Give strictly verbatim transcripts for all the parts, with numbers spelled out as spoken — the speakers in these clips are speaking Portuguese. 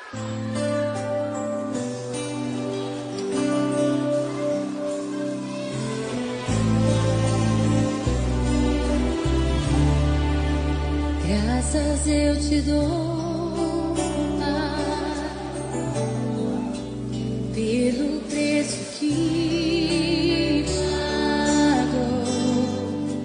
Graças eu te dou, Pai, pelo preço que pagou,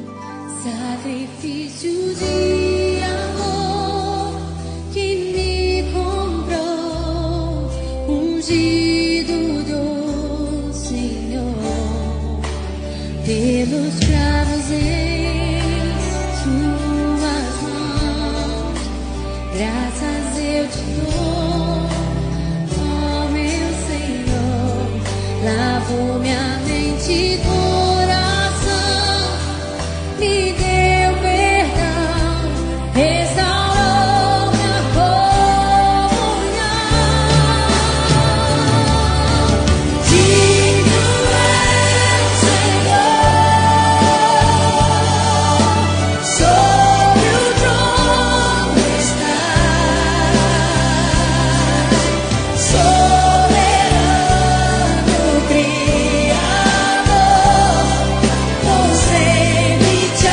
sacrifício de amor que me comprou, ungido do Senhor, pelos cravos em suas mãos. Graças eu te dou, ó meu Senhor, lavou minha mente e coração, me deu perdão, restaurou minha comunhão. Digno é o Senhor, sobre o trono está, soberano Criador, concede te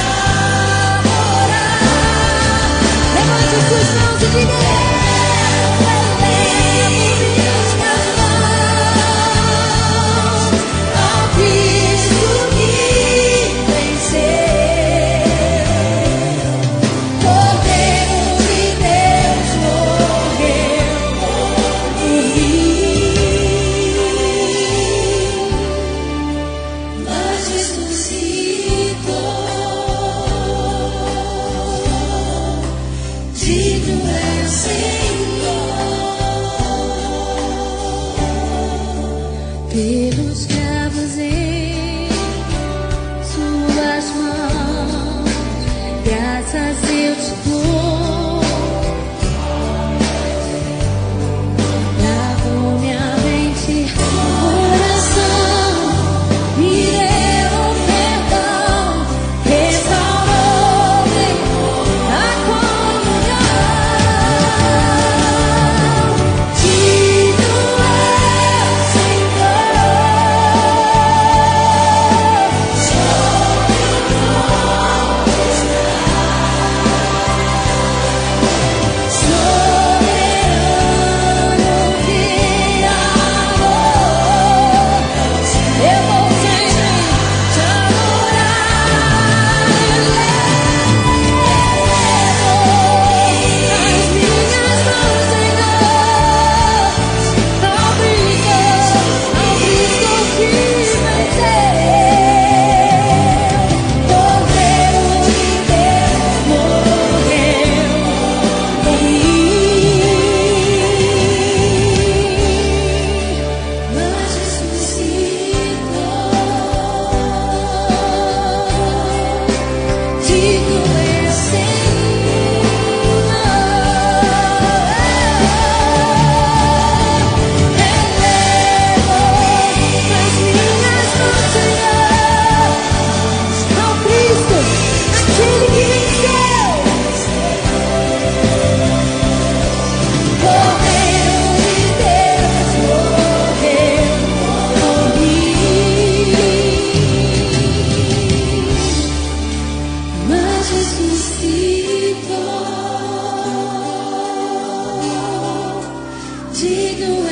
adorar. Levante as suas mãos e diga: eu elevo minhas mãos ao Cristo que venceu, Cordeiro de Deus morreu por mim, mas ressuscitou. Digno é o Senhor, pelos cravos em suas mãos. Graças eu te dou, lavou minha mente e coração, me deu perdão, restaurou-me a comunhão. Digno é o Senhor, sobre o trono está, soberano Criador, eu vou sempre te adorar. Elevo as minhas mãos, Senhor, ao Cristo, ao Cristo que venceu, Cordeiro de Deus morreu por mim, mas ressuscitou. Digno é o Senhor, elevo as minhas mãos, Senhor, ao Cristo, aquele que venceu, Cordeiro de Deus morreu por mim, mas ressuscitou. Digno